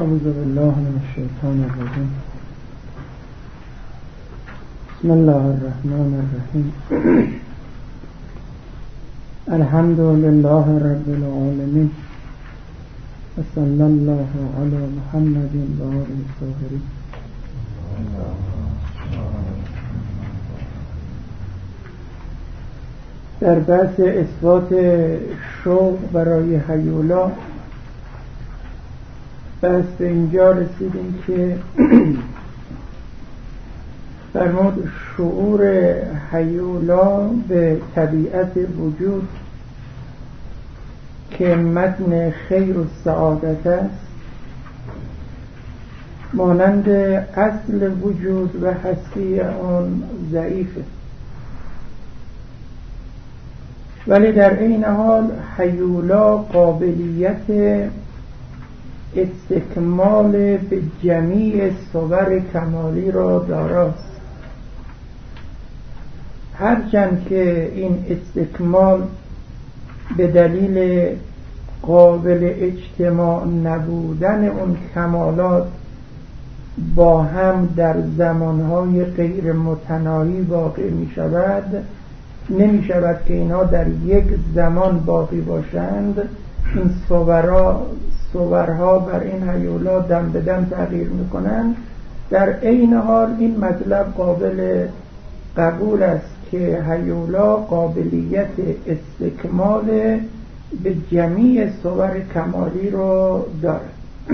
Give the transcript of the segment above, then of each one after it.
اعوذ بالله من الشیطان الرجیم. بسم الله الرحمن الرحیم. الحمد لله رب العالمین و صلی الله علی محمد و آله الطاهرین. در بحث اثبات شوق برای هیولا بحث به اینجا رسیدیم که فرمود شعور هیولا به طبیعت وجود که متن خیر و سعادت است، مانند اصل وجود و هستی آن ضعیفه، ولی در این حال هیولا قابلیت استکمال به جمیع صور کمالی را داراست، هرچند که این استکمال به دلیل قابل اجتماع نبودن اون کمالات با هم در زمانهای غیر متناهی واقع می شود، نمی شود که اینها در یک زمان باقی باشند. این صورها بر این هیولا دم به دم تغییر می کنند. در عین حال این مطلب قابل قبول است که هیولا قابلیت استکمال به جمیع صور کمالی رو دارد.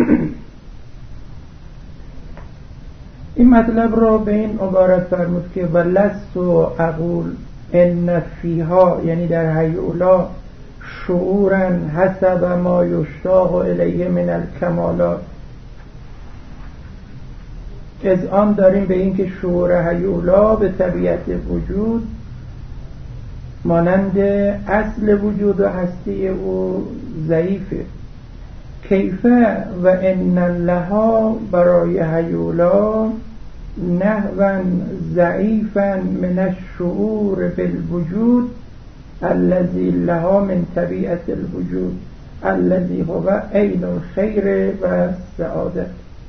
این مطلب را به این عبارت فرمود که ولست و اقول ان فیها، یعنی در هیولا شعورا حسب ما یشتاق الیه من الکمالات، از آن داریم به این که شعور هیولا به طبیعت وجود مانند اصل وجود و هستی او ضعیفه. کیفه و ان لها، برای هیولا نحوا ضعیفا من الشعور بالوجود الذي لها من طبیعت الوجود الذي هو عین الخیر و السعادت.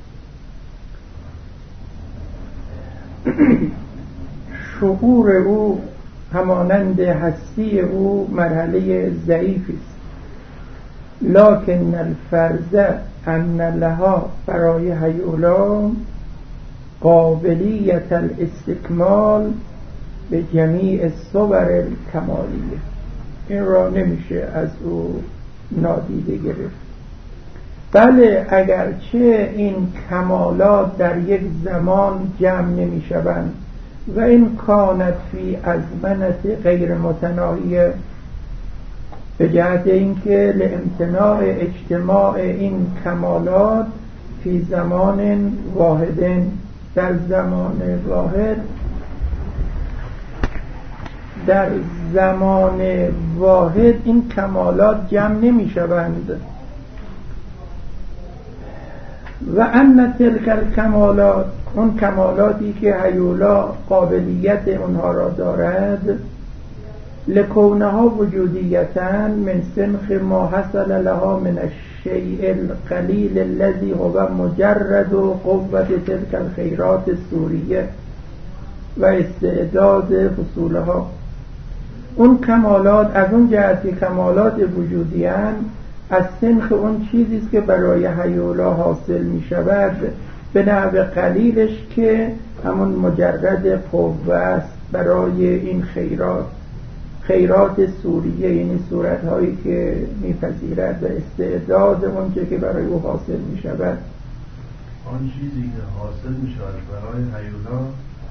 شعور او همانند هستی او مرحله ضعیفی است، لکن الفرض ان لها، برای هیولا قابلیت الاستکمال به جمیع صور الکمالیه. این را نمیشه از او نادیده گرفت. بله، اگرچه این کمالات در یک زمان جمع نمی شوند و این کانت فی ازمنت غیر متناهیه، به جهت اینکه لامتناع اجتماع این کمالات فی زمان واحد، در زمان واحد، در زمان واحد این کمالات جمع نمی شوند. و ان تلک الکمالات، اون کمالاتی که هیولا قابلیت اونها را دارد، لکونها وجودیتا من سنخ ما حصل لها من الشیء القلیل الذی هو مجرد قوت تلک الخیرات السوریه و استعداد حصولها. اون کمالات از اون جهت که کمالات وجودی هستند، از سنخ اون چیزی است که برای هیولا حاصل می شود به نحو قلیلش که همون مجرد قوه است برای این خیرات سوریه، یعنی صورتهایی که میپذیرد و استعداد اونچه که برای او حاصل می شود. آن چیزی که حاصل می شود برای هیولا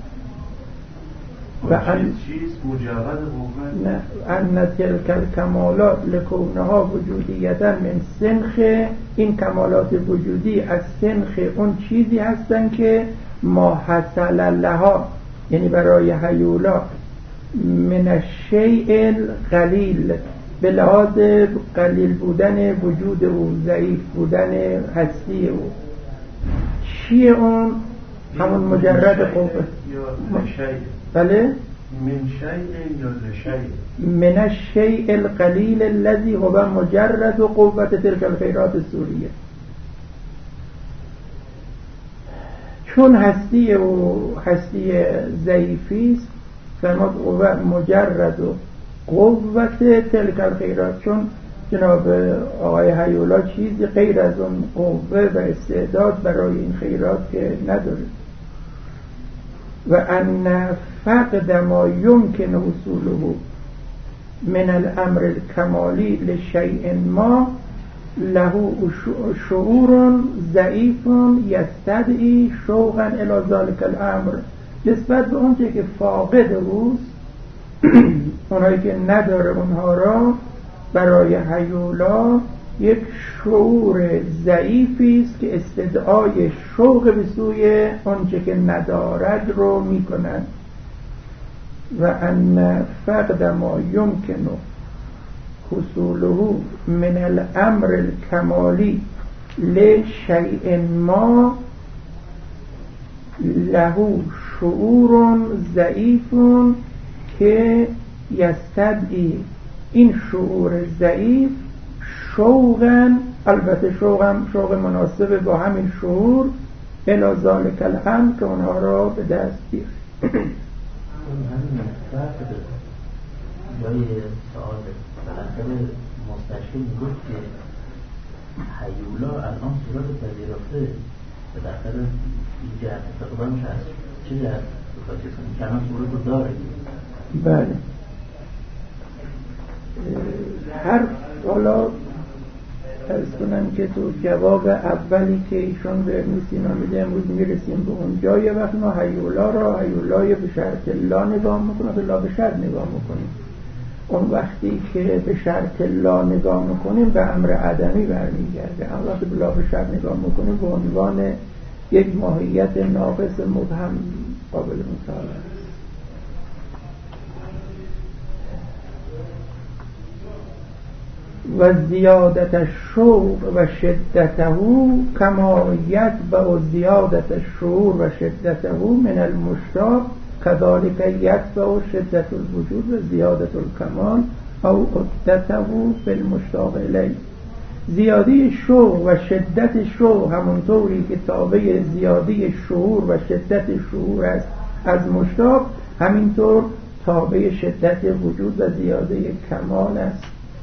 و چیز مجرد قوه، نه، ان تلک الکمالات لکونها وجودیتا من سنخ، این کمالات وجودی از سنخ اون چیزی هستن که ما حصل لها، یعنی برای هیولا من الشیء القلیل، به لحاظ قلیل بودن وجود او، ضعیف بودن هستی او. چیه اون؟ همون مجرد قوه. بله؟ من شیء یا لشیء؟ من الشیء القلیل الذی هو مجرد قوت تلک الخیرات السوریه. چون هستی و هستی ضعیفی است فرمود مجرد و قوت تلک الخیرات، چون جناب آقای حیولا چیزی غیر از اون قوه و استعداد برای این خیرات که نداره. و ان فقد ما یمکن حصوله من الامر الکمالی لشیء ما له شعور ضعیف یستدعی شوقا الی ذلک الامر، نسبت به اون که فاقد اوست، اونایی که نداره اونها را، برای هیولا یک شعور ضعیفی است که استدعای شوق به سوی آنچه که ندارد رو میکنند. و ان فقد ما یمکن حصوله من الامر الکمالی لشیء ما له شعور ضعیف که یستدعی، این شعور ضعیف شوقا، البته شوق مناسب با همین شعور، الی ذلک الامر که اونها را به دست بیاره. همین فرق جای سؤال بالاخره مستشکل بود که هیولا الان صورت پذیرفته بالاخره این جهت استقدامش هست، چه جهت بخواهد که الان صورت رو داره؟ بله، هر حالا ارز کنم که تو جواب اولی که ایشون به ابن سینا میده امروز میرسیم به اونجا. یه وقت ما هیولا را هیولای به شرط لا نگاه میکنیم، لا به شرط نگاه میکنیم. اون وقتی که به شرط لا نگاه میکنیم به امر عدمی برمیگرده، اما وقتی به لا به شرط نگاه میکنیم به عنوان یک ماهیت ناقص مبهم قابل مطالعه است. و زیادت الشوق و شدته کما یتبع زیادت الشعور و شدته من المشتاق كذلك یتبع شدت الوجود و زیادت الکمال او عدته فی المشتاق الیه. زیادی شوق و شدت شوق همونطوری که تابع زیادی شعور و شدت شعور است از مشتاق، همینطور تابع شدت وجود و زیاده کمال است.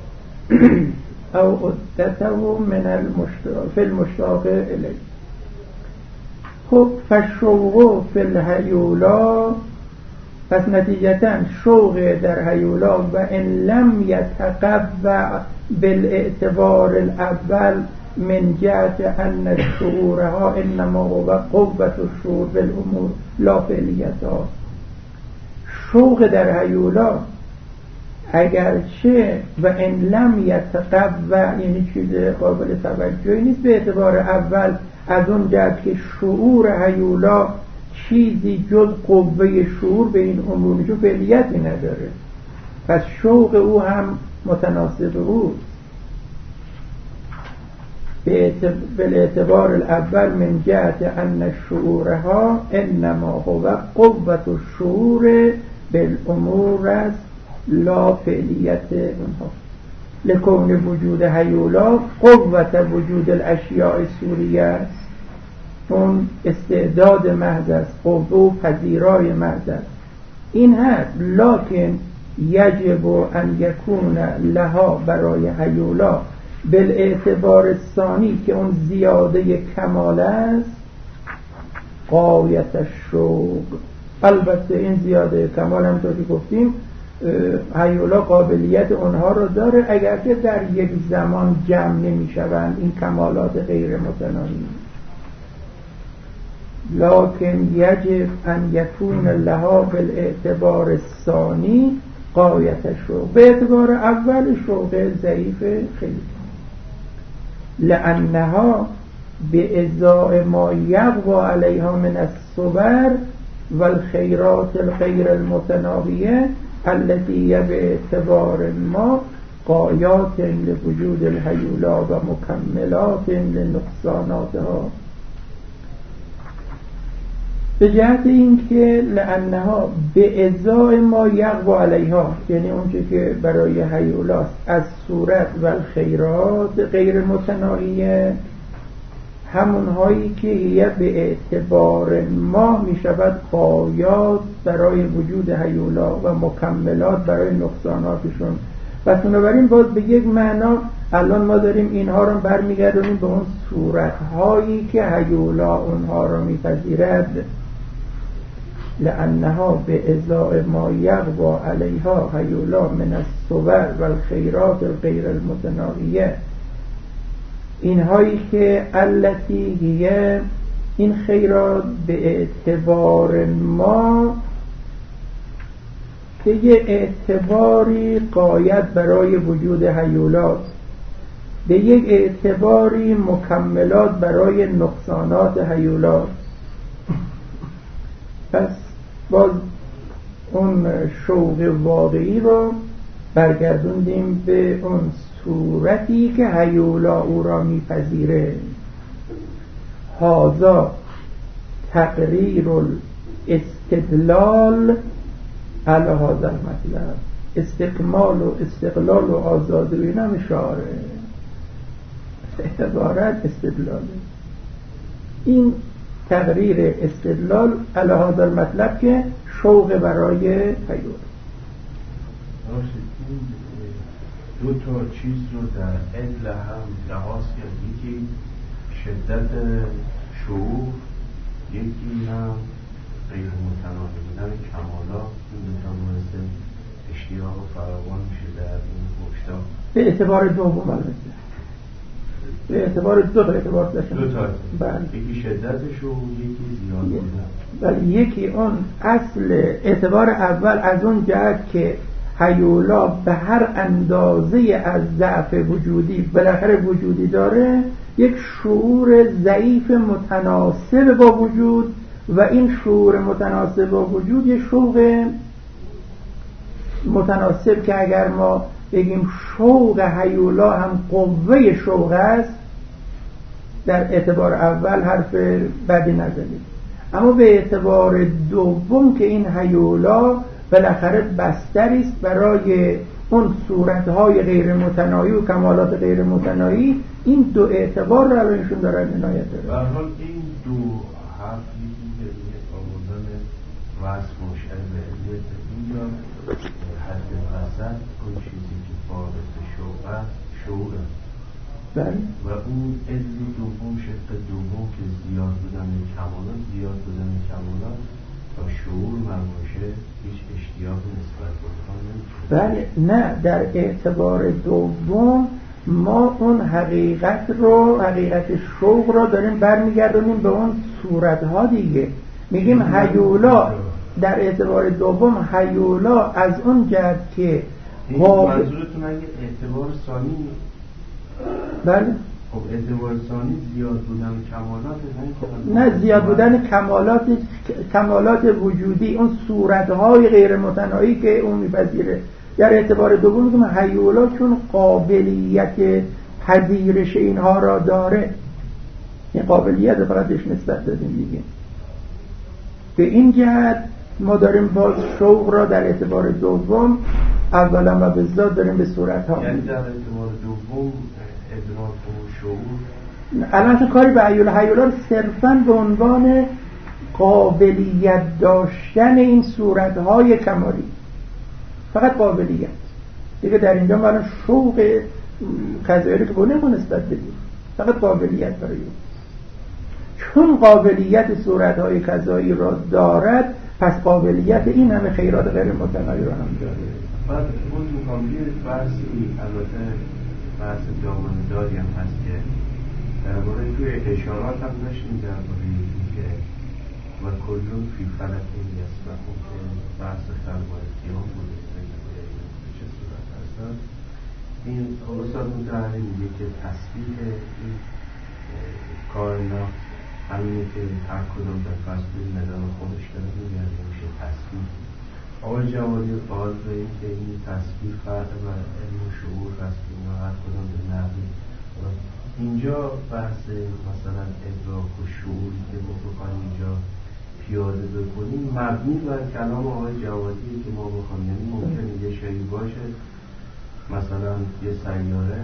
او عدته من المشتاق فی المشتاق الیه. خب فالشوق فی الهیولا، پس نتیجتا شوق در هیولا و ان لم یتقوى بالاعتبار الاول من جهت ان الشعورها انما هو قوة الشعور بالامور لا فعلیتها. شوق در هیولا اگرچه و ان لم یتقوى، یعنی چیز قابل توجهی نیست به اعتبار اول، از اون جهت که شعور هیولا چیزی جز قوه شعور به این امور جو فعلیتی نداره، پس شوق او هم متناسب اوست. به اعتبار الاول من جهت ان شعورها انما هو قوة الشعور بالامور است لا فعلیت اونها. لکون وجود هیولا قوت وجود الاشیاء سوریه است، اون استعداد محض است، قوه و پذیرای محض است. این هست لکن یجب ان یکون لها، برای هیولا بالاعتبار ثانی که اون زیاده کمال است، غایت الشوق. البته این زیاده کمال هم طوری گفتیم هیولا قابلیت اونها رو داره، اگرچه در یک زمان جمع نمی شوند این کمالات غیر متناهی. لکن یجب ان یکون لها بالاعتبار الثانی غایت الشوق، به اعتبار اول شوق ضعیف خیلی، لانها به ازاء ما یقوى علیها من الصور والخیرات الغیر المتناهیه التي به اعتبار ما غایات لوجود الهیولا و مکملات لنقصاناتها. به جهت اینکه لانها به ازای ما یقوى علیها، یعنی اونچه که برای هیولاست از صورت و خیرات غیر متناهیه، همونهایی که هی به اعتبار ما می شود غایات برای وجود هیولا و مکملات برای نقصاناتشون. و بنابراین باز به یک معنا الان ما داریم اینها رو برمیگردونیم به اون صورتهایی که هیولا اونها رو میپذیرد. لأنها به ازاء ما یقوا علیها هیولا من الصور و الخیرات غیر المتناهیه، اینهایی که التی هیه، این خیرات به اعتبار ما که یه اعتباری غایت برای وجود هیولات، به یک اعتباری مکملات برای نقصانات هیولات. پس باز اون شوق واقعی رو برگردوندیم به اون صورتی که هیولا او را میپذیره. هذا تقریر الاستدلال علی هذا المطلب. استقلال و استقلال و آزادی اینا اشاره عبارت استدلال. این تقریر استدلال علی هذا المطلب که شوق برای هیولا. دو تا چیز رو در عدل هم لحاظ کرد، یکی شدت شعور، یکی هم غیر متناهی بودن کمالات. این دو تا باعث اشتیاق و فراوان میشه در این مشتاق. به اعتبار دوم البته، به اعتبار دو تا اعتبار داشتن. دو تا بله. یکی شدت شعور، یکی زیاد بودن. ولی یکی اون اصل اعتبار اول از اون جهت که هیولا به هر اندازه از ضعف وجودی بالاخره وجودی داره، یک شعور ضعیف متناسب با وجود، و این شعور متناسب با وجود یک شوق متناسب که اگر ما بگیم شوق هیولا هم قوه شوق است، در اعتبار اول حرف بدی نزدیم. اما به اعتبار دوم که این هیولا بالاخره بستری است برای اون صورتهای غیر متناهی و کمالات غیر متناهی، این دو اعتبار رو الانشون دارن عنایت داره. به هر حال این دو حرف یکی که آوردن وصف مشعر به علیت اینجا حد وسط اون چیزی که فارغ شوق است شعور است. بله. و اون عدل دوم، شق دوم که زیاد بودن کمالات، زیاد بودن کمالات تا شعور مرموشه هیچ اشتیاق نسبت بکنه. بله نه، در اعتبار دوم ما اون حقیقت رو، حقیقت شوق رو داریم برمیگردونیم به اون صورتها دیگه. میگیم هیولا در اعتبار دوم، هیولا از اون جهت که منظورتون اگه اعتبار ثانی؟ بله. خب اعتبار ثانی زیاد بودن کمالات نه زیاد بودن کمالات وجودی، اون صورتهای غیر متناهی که اون میپذیره. در اعتبار دوم میگم هیولا چون قابلیت پذیرش اینها را داره، این قابلیت رو فقط بهش نسبت دادیم دیگه. به این جهت ما داریم باز شوق را در اعتبار دوم اولا و بالذات داریم به صورتها. یعنی در اعتبار دوم ادراک و شعور الان کاری به هیولا صرفاً به عنوان قابلیت داشتن این صورتهای کمالی، فقط قابلیت دیگه. در اینجا ما شوق قضایی رو که بونه ما نسبت بدیم، فقط قابلیت برای اون. چون قابلیت صورتهای قضایی را دارد، پس قابلیت این همه خیرات غیر متناهی را هم داره. بعد بود مقابلی بحثی، البته بحث دامنداری هم هست که درباره توی اشارات هم داشتیم درباره این که و کلون فی فلک این یسبحون که بحث خلق و قیام بوده چه صورت هستن. این استاد متحری میگه که تسبیح این کائنات همینه که هر کدام در فصل مدار خودش داره میگرده میشه تسبیح. آقای جوادی قائل به این که این تسبیح فرق و علم و شعور هست که اینا هر کدام به نحوی. اینجا بحث مثلا ادراک و شعوری که ما بخوایم اینجا پیاده بکنیم مبنی بر کلام آقای جوادی که ما بخوایم، یعنی ممکنه یه شایی باشه مثلا یه سیاره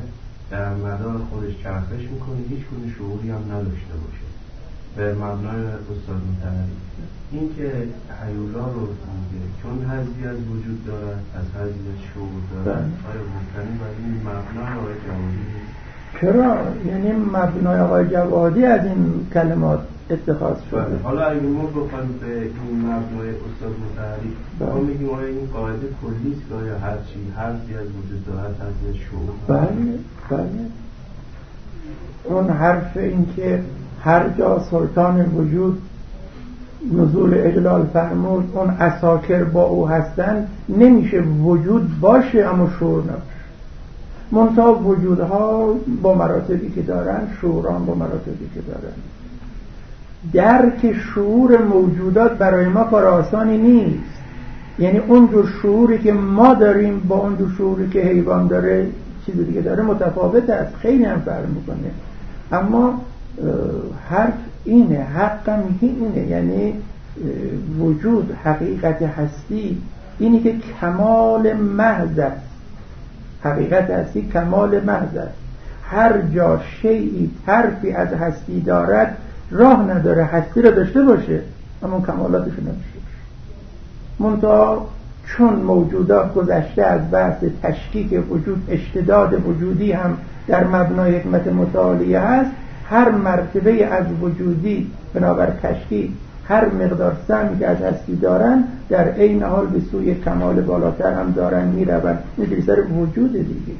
در مدار خودش چرخش میکنه، هیچ گونه شعوری هم نداشته باشه. به مبنای استاد مطهری این که هیولا رو میگه چون حظی از وجود دارد، از حظی از شعور دارد، آیا ممکنه بر این مبنای آقای جوادی نیست؟ چرا؟ یعنی مبنای آقای جوادی از این کلمات اتخاذ شده. حالا اگه ما بخوایم به این مبنای استاد مطهری ما میگیم آیا این قاعده کلیست که آیا هر چی حظی از وجود دارد، حظی از شعور؟ بله. اون حرف این که هر جا سلطان وجود نزول اجلال فرمود اون عساکر با او هستن، نمیشه وجود باشه اما شعور نباشه. منتها وجودها با مراتبی که دارن، شعوران با مراتبی که دارن. درک شعور موجودات برای ما کار آسانی نیست. یعنی اون جور شعوری که ما داریم با اون جور شعوری که حیوان داره، چیز دیگه داره، متفاوت است، خیلی هم فرق میکنه. اما حرف اینه، حقم اینه، یعنی وجود، حقیقت هستی اینی که کمال محض است. حقیقت هستی کمال محض است. هر جا شیئی طرفی از هستی دارد راه نداره هستی را داشته باشه اما کمالاتش نمیشه. منتها چون موجودات گذشته از بحث تشکیک وجود، اشتداد وجودی هم در مبنای حکمت متعالیه هست. هر مرتبه از وجودی بنابر تشکیک، هر مقدار سهمی که از هستی دارن در عین حال به سوی کمال بالاتر هم دارن میروند. این سر وجود دیگه.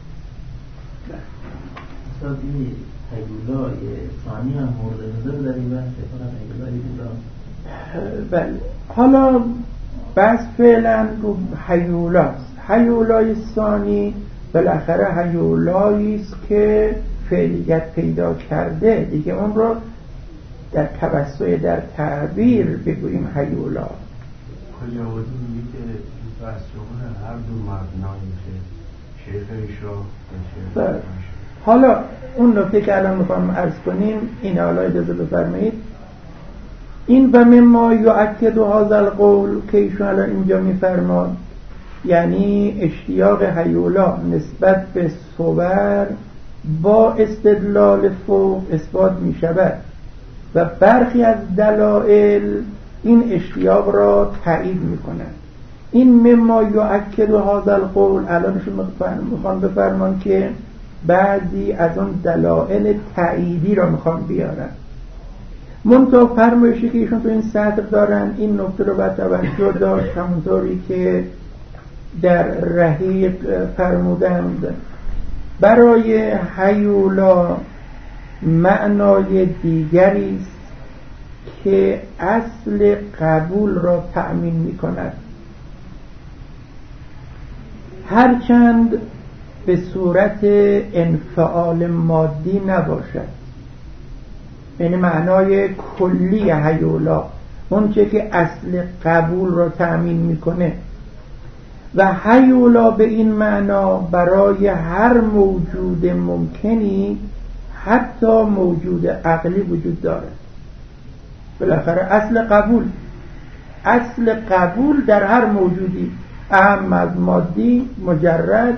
استاد این هیولای ثانی هم مورد نظر در این بحث هیولای بله. حالا بس فعلا رو هیولاست. هیولای ثانی بالاخره هیولایی است که فعلیت پیدا کرده دیگه، اون رو در توسط در تعبیر بگوییم هیولا. کجاوازی میگه که بحث شما هر دو مبنایی که شیخ ایشا حالا اون نکته که الان میخوام عرض کنیم این، حالا اجازه بفرمایید، این و مما یؤکد هذا القول که ایشون الان اینجا میفرماد، یعنی اشتیاق هیولا نسبت به صور با استدلال فوق اثبات می شود و برخی از دلائل این اشتیاق را تایید می کنند. این مما یؤکد هذا القول، الانشون میخوان بفرمان که بعضی از اون دلائل تاییدی را میخوان بیارن. منتها فرمایشی که ایشون تو این سطر دارن این نکته رو باید توجه داشت، همونطوری که در رحیق فرمودند. برای هیولا معنای دیگری است که اصل قبول را تأمین می کند، هرچند به صورت انفعال مادی نباشد. یعنی معنای کلی هیولا اونچه که اصل قبول را تأمین میکنه. و هیولا به این معنا برای هر موجود ممکنی، حتی موجود عقلی وجود دارد. بالاخره اصل قبول در هر موجودی، اهم از مادی مجرد،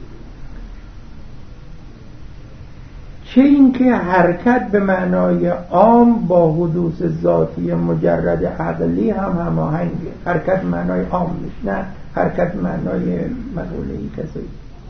چه این که حرکت به معنای عام با حدوث ذاتی مجرد عقلی هم هماهنگه. حرکت معنای عام نیست، نه حرکت معنای مقوله‌ای کسی.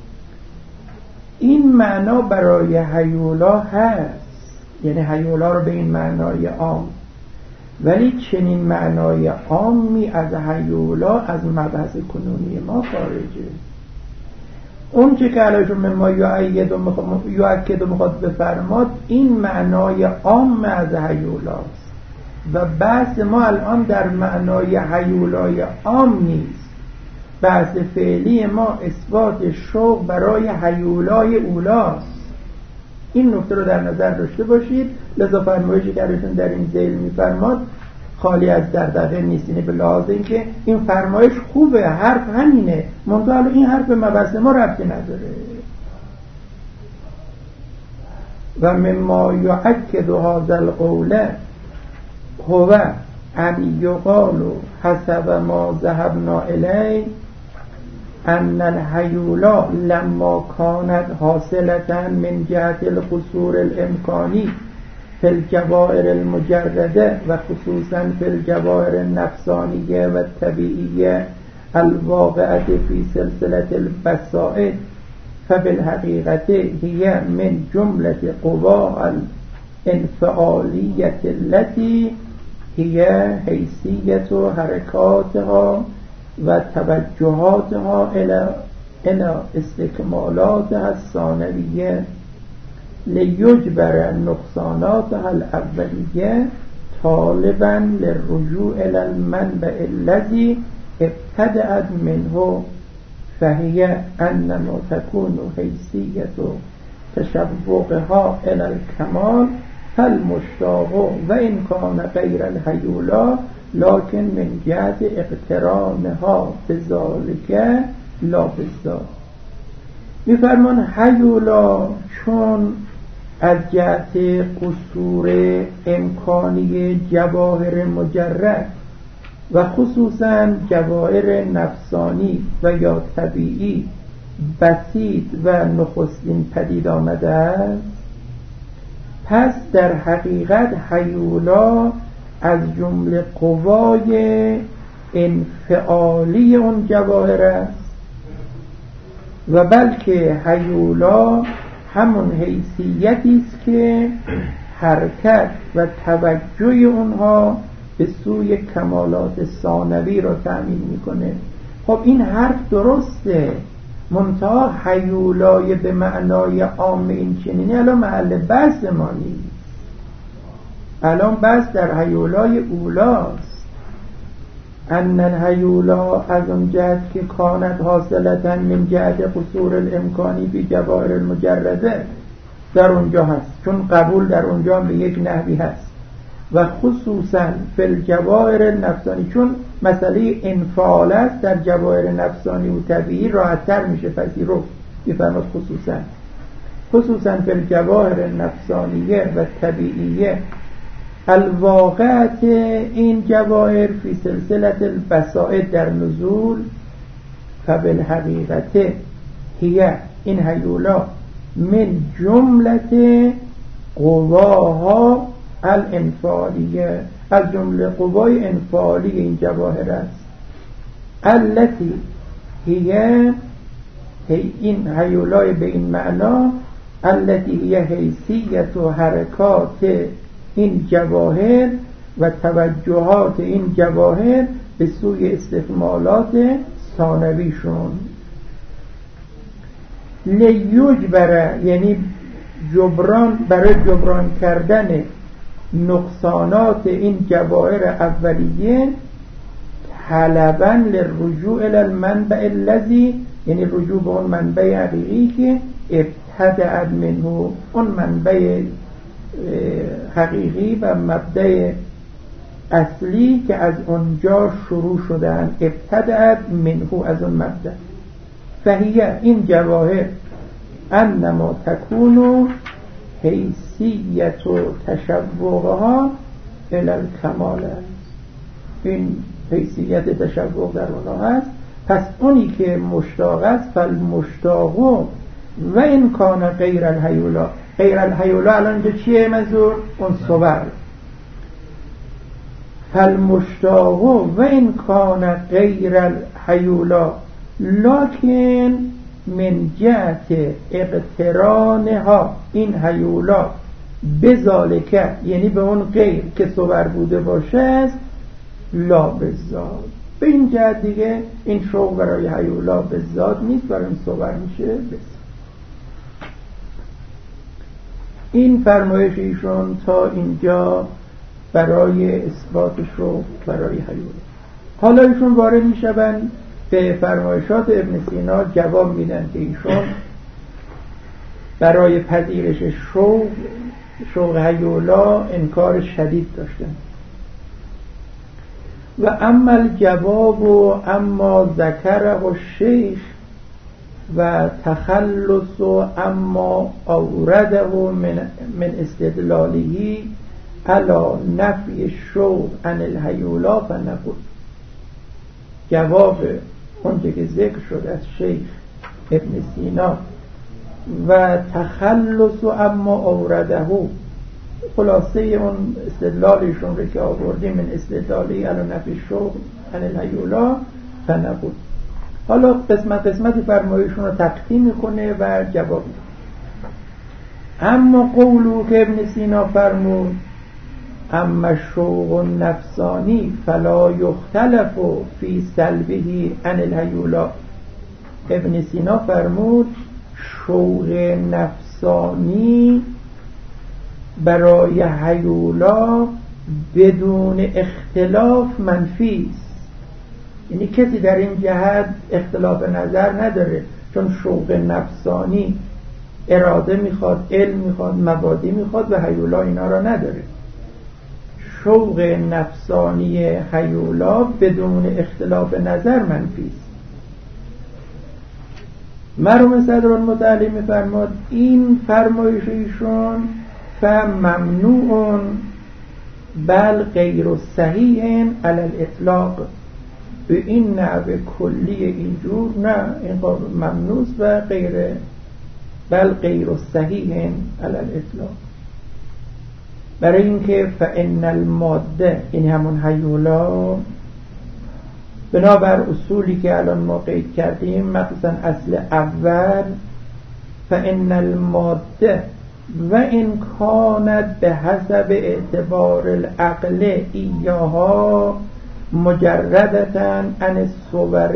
این معنا برای هیولا هست، یعنی هیولا رو به این معنای عام، ولی چنین معنای عامی از هیولا از مبحث کنونی ما خارجه. اون چه که علیشون مما یؤکد و میخواد بفرماد این معنای عام از هیولاست و بحث ما الان در معنای هیولای عام نیست. بحث فعلی ما اثبات شوق برای هیولای اولاست. این نکته رو در نظر داشته باشید. لذا فرمایشی که علیشون در این ذیل میفرماد خالی از دغدغه نیست. اینه به لحاظ اینکه این فرمایش خوبه، حرف همینه، منتها این حرف به مبحث ما ربطی نداره. و مما یؤکد هذا القول هو ان یقال حسب ما ذهبنا الیه ان الهیولا لما كانت حاصلة من جهت القصور الامکانی فی الجواهر المجرده و خصوصا فی الجواهر النفسانیه و طبیعیه الواقعه فی سلسله البسائط فبالحقیقت هي من جمله قوا الانفعالیه التي هي حیثیت حرکاتها و توجهاتها الى استکمالاتها الثانویه لیجبر نقصاناتها الاولیه طالبا للرجوع الى المنبع الذي ابتدأت منه فهي انما تكون حیثیت تشوقها الى الكمال فالمشتاق و ان کان غیر الهیولا لكن من جهت اقترانها بذلك لا بذات. میفرمان هیولا چون از جهت قصور امکانی جواهر مجرد و خصوصا جواهر نفسانی و یا طبیعی بسیط و نخستین پدید آمده است، پس در حقیقت هیولا از جمله قوای انفعالی اون جواهر است و بلکه هیولا همون حیثیتی است که حرکت و توجه اونها به سوی کمالات ثانوی را تأمین میکنه. خب این حرف درسته، منتها هیولای به معنای عام این چنینی الان محل بحث ما نیست. الان بحث در هیولای اولاست. ان الهیولا از اون جهت که کانت حاصلتا من جهت قصور الامکانی بی جواهر المجرده در اونجا هست، چون قبول در اونجا به یک نحوی هست، و خصوصا فی الجواهر نفسانی چون مسئله انفعال است در جواهر نفسانی و طبیعی راحت‌تر میشه پذیرفت. بفرماد خصوصا فی الجواهر نفسانیه و طبیعیه الواقعات این جواهر فی سلسله البسائط در نزول فبالحقیقت هی این هیولا من جملت قواها الانفعالیه از جمله قوای انفعالی این جواهر است. التي هی این هیولای به این معنا التي هی حیثیت و حرکات این جواهر و توجهات این جواهر به سوی استکمالات ثانویشون. لیجبر یعنی جبران، برای جبران کردن نقصانات این جواهر اولیه، طلبا للرجوع الى المنبع الذي یعنی رجوع به اون منبع حقیقی که ابتدأت منه، اون منبع حقیقی و مبدأ اصلی که از اونجا شروع شدن، ابتدأت منه از اون مبدأ. فهیه این جواهر انما تکون حیثیت و تشوقها الی الکمال است، این حیثیت تشوق در اونها هست. پس اونی که مشتاق است فالمشتاق و این کان غیر الهیولا. غیر الهیولا الان اینجا چیه منظور؟ اون صور. فالمشتاق و این کان غیر الهیولا لکن من جهت اقترانها این هیولا بذالکه یعنی به اون غیر که صور بوده باشه است لا بذات. به این جهت دیگه این شوق برای هیولا بذات نیست، برای این صور میشه بذات. این فرمایش ایشون تا اینجا برای اثبات شوق برای هیولا. حالا ایشون وارد میشن به فرمایشات ابن سینا، جواب میدن که ایشون برای پذیرش شوق هیولا انکار شدید داشتن. و اما الجواب و اما ذکره و شیخ و تخلص و اما اورده من استدلالی علی نفی الشوق عن الهیولا فنقول. جواب اونجا که ذکر شد از شیخ ابن سینا و تخلص اما اورده، خلاصه اون استدلالشون رو که آوردیم من استدلالی علی نفی الشوق عن الهیولا فنبود. حالا قسمت فرمایشون رو تقدیم میکنه و جواب میده. اما قولو که ابن سینا فرمود اما الشوق النفسانی فلا یختلف فی سلبه عن الهیولا. ابن سینا فرمود شوق نفسانی برای هیولا بدون اختلاف منفی است. یعنی کسی در این جهت اختلاف نظر نداره، چون شوق نفسانی اراده میخواد، علم میخواد، مبادی میخواد و هیولا اینا را نداره. شوق نفسانی هیولا بدون اختلاف نظر منفی است. مرحوم صدرالمتعلی میفرماد این فرمایش ایشون فممنوع بل غیر صحیح علی الاطلاق. به این نحو کلی اینجور نه، این ممنوع و غیر بل غیر صحیح علی الاطلاق. برای اینکه فان الماده، این همون هیولا، بنابر اصولی که الان ما قید کردیم، مثلا اصل اول فان الماده و این کانت به حسب اعتبار العقل ایاها مجردتاً عن الصور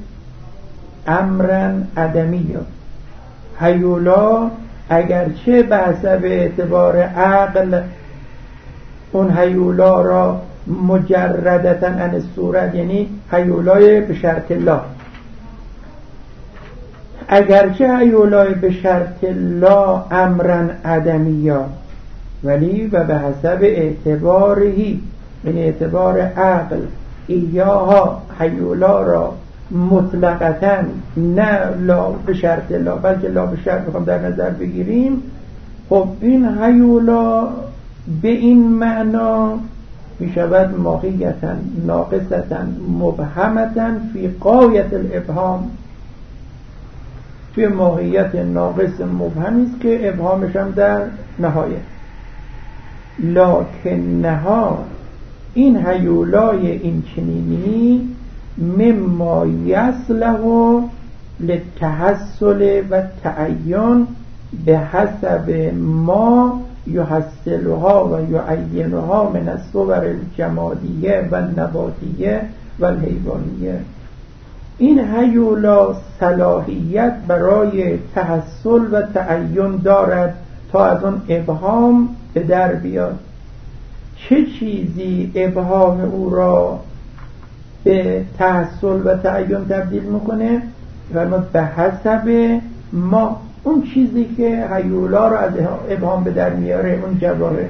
امرا عدمیه. هیولا اگرچه به حسب اعتبار عقل اون هیولا را مجردتاً عن الصورت، یعنی هیولای به شرط لا، اگرچه هیولای به شرط لا امرا عدمیه، ولی و به حسب اعتبارهی، یعنی اعتبار عقل، ایاها هیولا را مطلقتاً، نه لا به شرط لا بلکه لا به شرط میخوام در نظر بگیریم، خب این هیولا به این معنا می شود ماهیتاً ناقصتاً مبهمتاً فی غایت الابهام، فی ماهیت ناقص مبهمی است که ابهامش هم در نهایت. لکنها، این هیولای این چنینی مما یصلح للتحصل و تعین به حسب ما یحصلها و یعینها من الصور الجمادیه و النباتیه و الحیوانیه. این هیولا صلاحیت برای تحصل و تعین دارد تا از اون ابهام به در بیاد. چه چیزی ابهام او را به تحصل و تعین تبدیل میکنه؟ فرمود به حسب ما، اون چیزی که هیولا را از ابهام به در میاره، اون جواهر،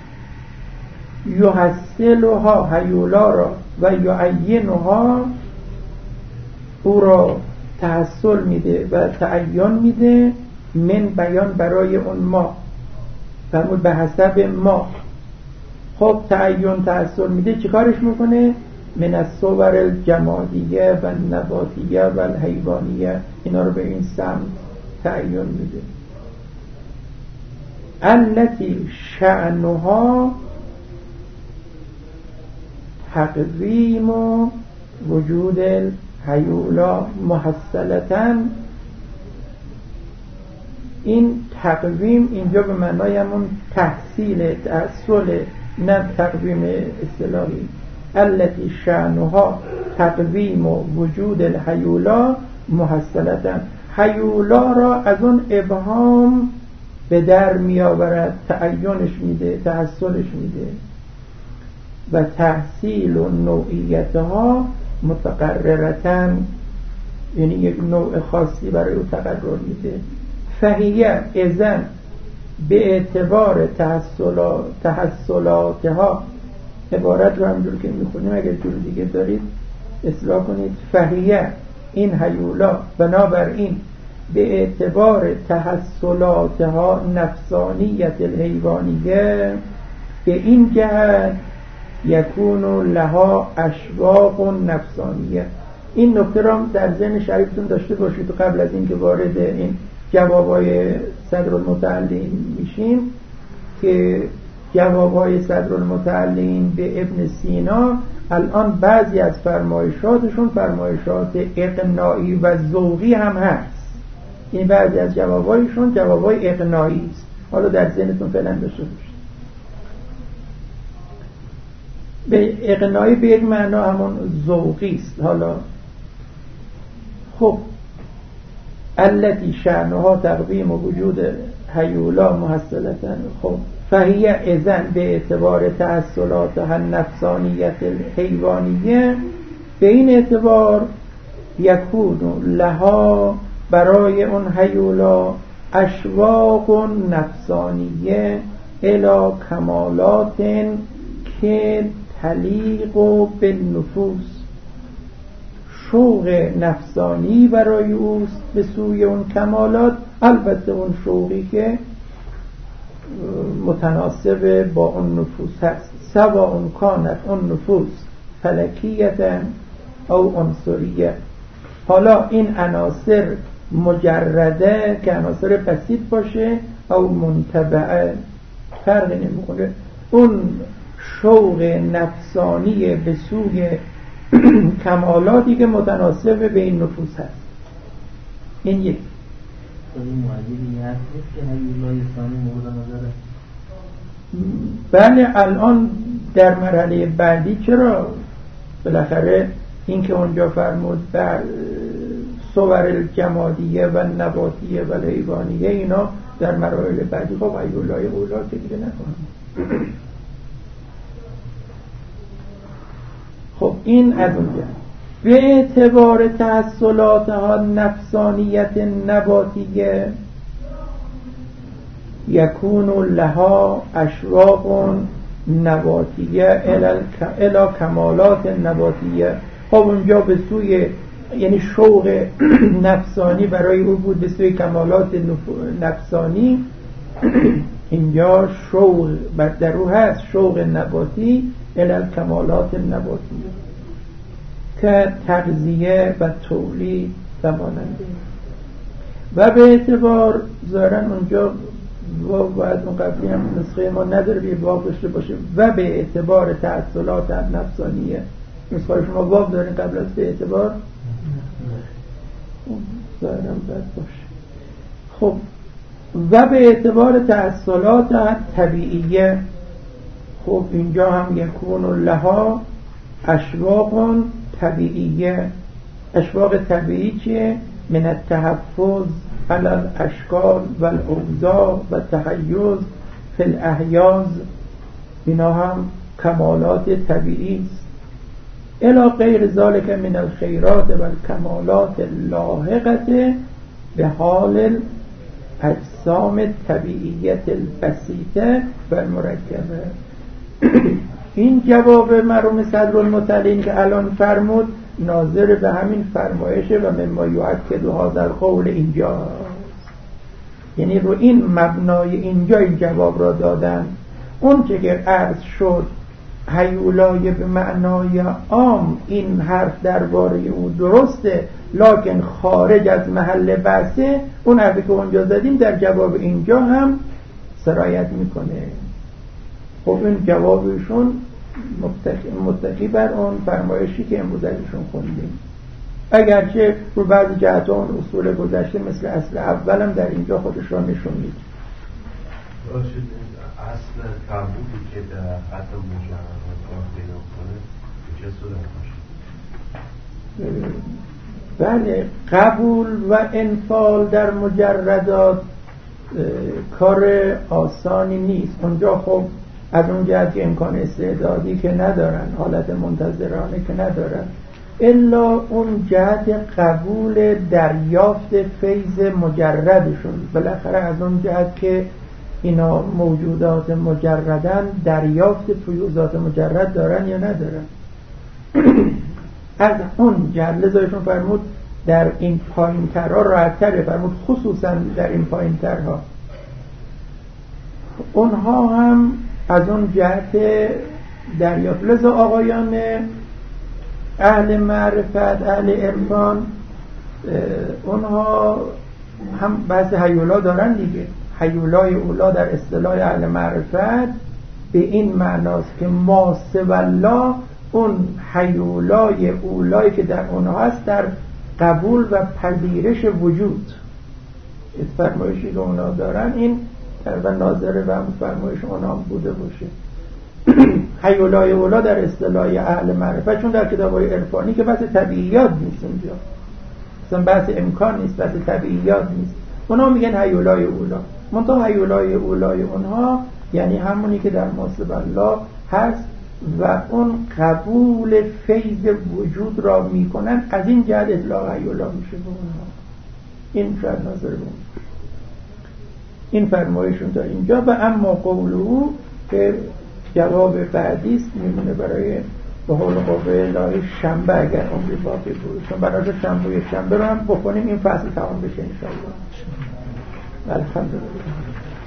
یحصلها هیولا را و یعینها او را تحصل میده و تعین میده، من بیان برای اون ما، فرمود به حسب ما. خب تعین تحصل میده، چی کارش میکنه؟ من الصور الجمادیه و النباتیه و الحیوانیه، اینا رو به این سمت تعین میده. التي شأنها تقویم وجود الهیولا محصلتاً. این تقویم اینجا به معنای همون تحصیل، تحصیل، نه تقویم اصطلاحی. التي شأنها تقویم وجود الهیولا محصلتاً، هیولا را از اون ابهام به در می آورد، تعینش میده، تحصلش میده. و تحصیل و نوعیتها متقررتاً، یعنی یک نوع خاصی برای او تقرر میده. فهیه اذن به اعتبار تحصلاتها، عبارت رو همجور که میخونیم اگر جور دیگه دارید اصلاح کنید. فهیه، این هیولا، بنابراین به اعتبار تحصلاتها نفسانیت الحیوانیه، به این جهت یکون لها اشواق نفسانیه، این نکته را در ذهن شریفتون داشته باشید قبل از اینکه وارد این جوابای صدرالمتعلین میشیم که جوابای صدرالمتعلین به ابن سینا الان بعضی از فرمایشاتشون فرمایشات اقناعی و ذوقی هم هست. این بعضی از جوابایشون جوابای اقناعی است. حالا در ذهنتون فعلا داشته باشید. به اقناعی به یک معنا همون ذوقی است. حالا خب التي شأنها تقویم وجود هیولا محصلتن، خب فهی اذن به اعتبار تحصلاتها النفسانیت الحیوانیه، به این اعتبار یکون لها برای اون هیولا اشواق نفسانیه الی کمالات که تلیق بالنفوس، شوق نفسانی برای اوست به سوی اون کمالات، البته اون شوقی که متناسب با اون نفوس هست، سواء کانت اون نفوس فلکیتا او عنصریه. حالا این عناصر مجرده که عناصر بسیط باشه او منتبعه فرقی نمیکنه، اون شوق نفسانی به سوی کمالاتی که متناسب به این نفوس هست. این یک معلمی هست که هیولای ثانی مورد نظره. بله الان در مرحله بعدی چرا بالاخره این که اونجا فرمود بر صور الجمادیه و نباتیه و حیوانیه اینا در مراحل بعدی خب هیولای اولا که دیگه نکنم. خب این از اونجا به اعتبار تحصلاتها نفسانیت نباتیه یکون لها اشواق نباتیه الی کمالات نباتیه. خب اونجا به سوی یعنی شوق نفسانی برای او بود به سوی کمالات نفسانی. اینجا شوق در او هست، شوق نباتی الی کمالات نباتیه که تغذیه و تولید و ماننده. و به اعتبار ظاهرا اونجا واو باید اون قبلی هم نسخه ما نداره به واو داشته باشه و به اعتبار تحصلات نفسانیه. نسخه شما واو دارین قبل از به اعتبار ظاهرا باید باشه. خب و به اعتبار تحصلات طبیعیه، خب اینجا هم یکون لها اشواق طبیعیه. اشواق طبیعی چیه؟ من التحفظ علی الاشکال و الاوضاع و تحیز فی الاحیاز، اینا هم کمالات طبیعی است. الی غیر ذلك من الخیرات و الکمالات اللاحقه به حال اجسام طبیعیت البسیطه و المرکبه. این جواب مرحوم صدرالمتعلین که الان فرمود ناظر به همین فرمایشه و مما یؤکد هذا القول اینجا، یعنی رو این مبنای اینجا این جواب را دادن. اون چه که عرض شد هیولای به معنای عام این حرف درباره او درسته لکن خارج از محل بحثه، اون حرفی که اونجا زدیم در جواب اینجا هم سرایت میکنه. خب این جوابشون متکی بر اون فرمایشی که امروز ازشون خوندیم، اگرچه رو بعضی جهت اون اصول گذشته مثل اصل اولم در اینجا خودش را نشون میده. اصل قبولی که در خط مجرد کار پیدا کنه چه صورت باشه؟ بله قبول و انفال در مجردات کار آسانی نیست. اونجا خب از اون جهت که امکان استعدادی که ندارن، حالت منتظرانه که ندارن، الا اون جهت قبول دریافت فیض مجردشون. بالاخره از اون جهت که اینا موجودات مجردن دریافت فیوضات مجرد دارن یا ندارن. از اون جهت لذایشون فرمود در این پایین ترها راحت تره، فرمود خصوصا در این پایین ترها اونها هم از اون جهت دریافت. لذا آقایان اهل معرفت، اهل عرفان، اونها هم بحث هیولا دارن دیگه. هیولای اولا در اصطلاح اهل معرفت به این معناست که ما سوی الله، اون هیولای اولایی که در اونها هست در قبول و پذیرش وجود. فرمایشی که اونا دارن این و ناظر و فرمایش اونا هم بوده باشه. هیولای اولا در اصطلاح اهل معرفت، چون در کتاب‌های عرفانی که بحث طبیعیات نیست اونجا، مثلا بحث امکان نیست، بحث طبیعیات نیست، اونا میگن هیولای اولا. منتها هیولای اولای اونها یعنی همونی که در ما سوی الله هست و اون قبول فیض وجود را میکنن. از این جهت اطلاق هیولا میشه به اونها. این شاید نظر بود این فرمایشون تا اینجا. و اما قوله که جواب بعدی است، میمونه برای به حول قوه الهی شنبه اگر عمری باقی بود، چون برای شنبه یک شنبه رو هم بکنیم این فصل تمام بشه انشاءالله. الحمدلله.